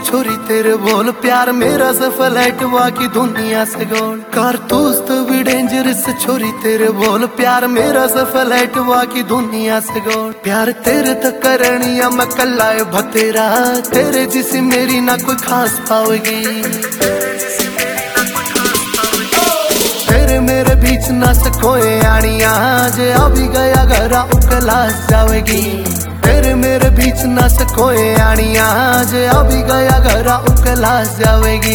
छोरी तेरे बोल प्यार मेरा से फ्लैट बाकी दुनिया से गोल। कारतूस तो भी डेंजरस छोरी तेरे बोल प्यार मेरा से फ्लैट बाकी दुनिया से गोल। प्यार तेरे तो करनिया मैं कल्ला है भतेरा, तेरे जिसी मेरी ना कोई खास पावेगी। तेरे मेरे बीच ना सकोए आनिया, जे अभी गया घरा उकलास जावेगी। तेरे मेरे बीच ना सकोए आनिया, जे अभी गया घरा उकलास जावेगी।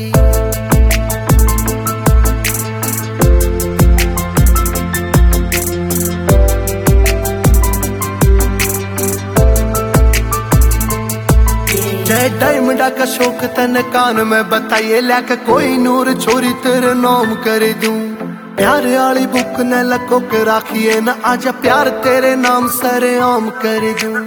डायमंडा का शौक तन कान में बताइए, लाके कोई नूर छोरी तेरे नाम कर दूं। प्यार आली बुक न लको के राखिए न, आजा प्यार तेरे नाम सरे आम कर दूं।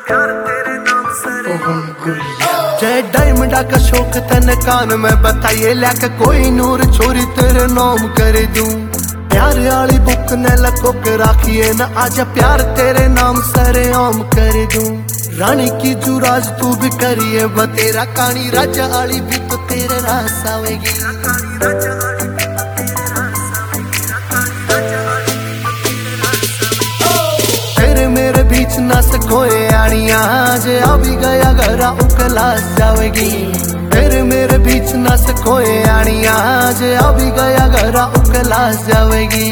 जय डायमंडा का शौक तन कान में बताइए, लाके कोई नूर छोरी तेरे नाम कर दूं। प्यार आली बुक न लको के राखिए न, आजा प्यार तेरे नाम सरे आम कर दूं। रानी की जुराज तू भी करिए बतेरा, कानी राजा आली भी तो तेरे रास आवेगी। तेरे मेरे बीच ना सकोए आनिया, जे अभी गया घरा उकलास जावेगी। तेरे मेरे बीच ना सकोए आनिया, जे अभी गया घरा उकलास जावेगी।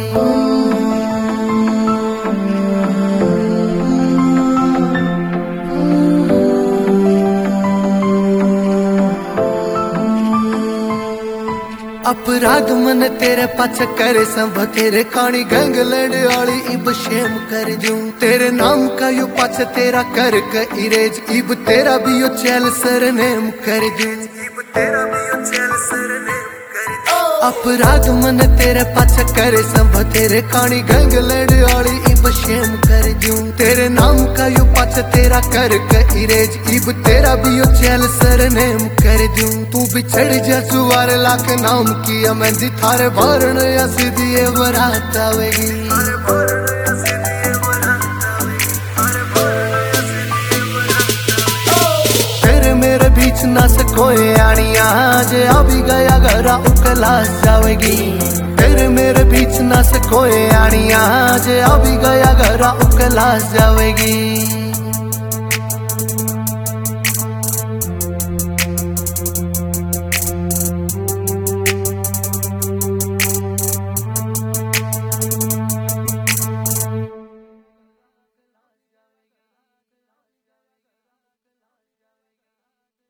अपराध मन तेरे पाछ करे संभ तेरे, कानी गंग लड़ आली इब शेम कर दूं। तेरे नाम का यू पाछ तेरा कर के इरेज, इब तेरा भी यो चैल सरनेम कर दूं। अपराध मन तेरे पाछ करे संभ तेरे, कानी गंग लड़ आली इब शेम कर दूं। तेरे नाम का यू पाछ तेरा कर के इरेज, इब तेरा भी यो चैल सरनेम कर दूं। तू बिछड़ जा जुआर लाख नाम किया मेहंदी, थारे भरण या सीधी बरात आवेगी। तेरे मेरे बीच ना सकोए आनिया, जे अभी गया घरा उकलास जावेगी। तेरे मेरे बीच ना सकोए आनिया, जे अभी गया घरा उकलास जावेगी।